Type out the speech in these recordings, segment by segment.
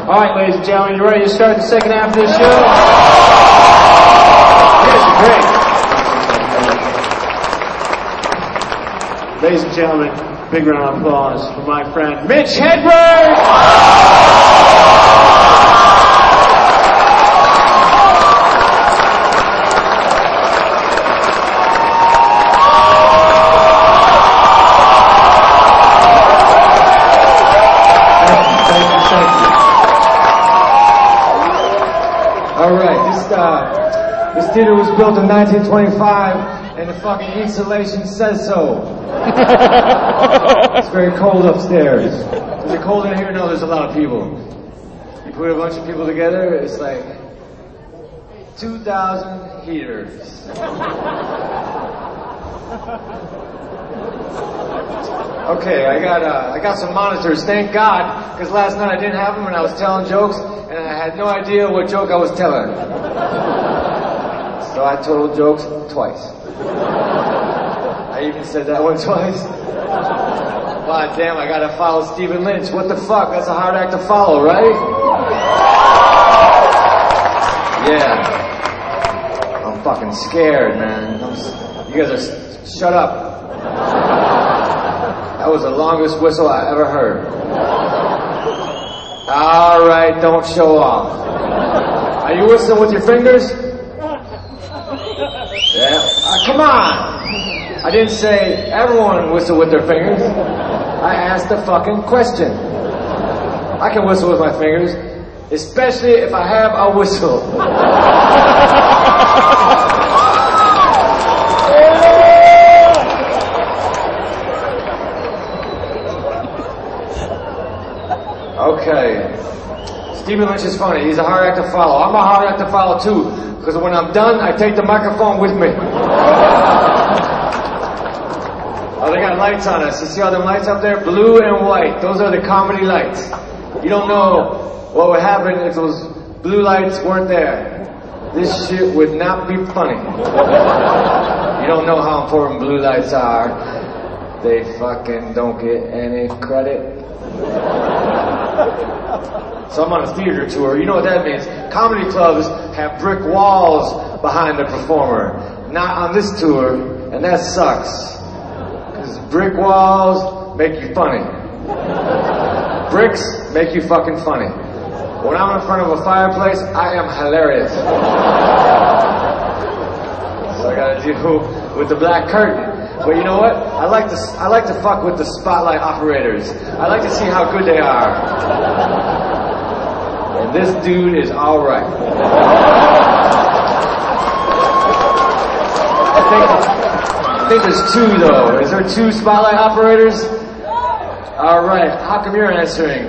All right, ladies and gentlemen, you ready to start the second half of this show? Yes, great. Ladies and gentlemen, big round of applause for my friend Mitch Hedberg! This theater was built in 1925, and the fucking insulation says so. It's very cold upstairs. Is it cold in here? No, there's a lot of people. You put a bunch of people together, it's like 2,000 heaters. Okay, I got some monitors, thank God, because last night I didn't have them and I was telling jokes, and I had no idea what joke I was telling. So I told jokes twice. I even said that one twice. God damn, I gotta follow Stephen Lynch. What the fuck? That's a hard act to follow, right? Yeah. I'm fucking scared, man. You guys are... Shut up. That was the longest whistle I ever heard. Alright, don't show off. Are you whistling with your fingers? Yeah. Come on! I didn't say everyone whistle with their fingers. I asked a fucking question. I can whistle with my fingers, especially if I have a whistle. Okay. Stephen Lynch is funny. He's a hard act to follow. I'm a hard act to follow too. Because when I'm done, I take the microphone with me. Oh, they got lights on us. You see all them lights up there? Blue and white. Those are the comedy lights. You don't know what would happen if those blue lights weren't there. This shit would not be funny. You don't know how important blue lights are. They fucking don't get any credit. So I'm on a theater tour. You know what that means. Comedy clubs have brick walls behind the performer. Not on this tour, and that sucks. Because brick walls make you funny. Bricks make you fucking funny. When I'm in front of a fireplace, I am hilarious. So I gotta deal with the black curtain. But you know what? I like to fuck with the spotlight operators. I like to see how good they are. And this dude is alright. I think there's two though. Is there two spotlight operators? Alright. How come you're answering?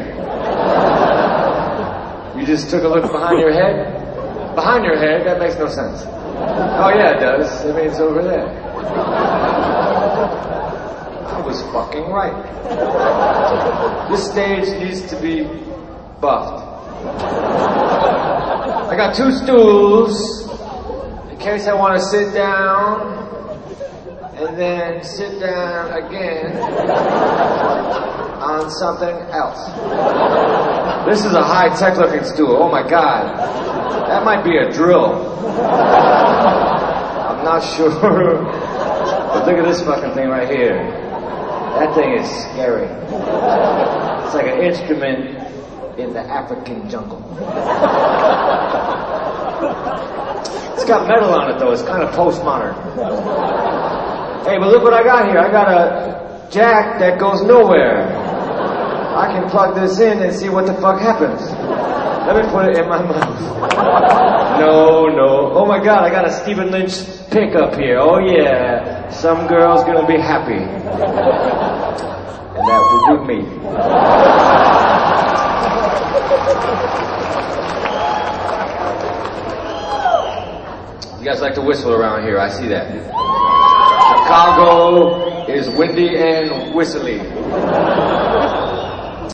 You just took a look behind your head? Behind your head? That makes no sense. Oh yeah, it does. I mean, it's over there. I was fucking right. This stage needs to be buffed. I got two stools in case I want to sit down and then sit down again on something else. This is a high-tech looking stool. Oh my God. That might be a drill. I'm not sure. But look at this fucking thing right here. That thing is scary. It's like an instrument in the African jungle. It's got metal on it though. It's kind of postmodern. Hey, but look what I got here. I got a jack that goes nowhere. I can plug this in and see what the fuck happens. Let me put it in my mouth. No. Oh my God, I got a Stephen Lynch pickup here. Oh yeah. Some girl's gonna be happy. And that would be me. You guys like to whistle around here, I see that. Chicago is windy and whistly.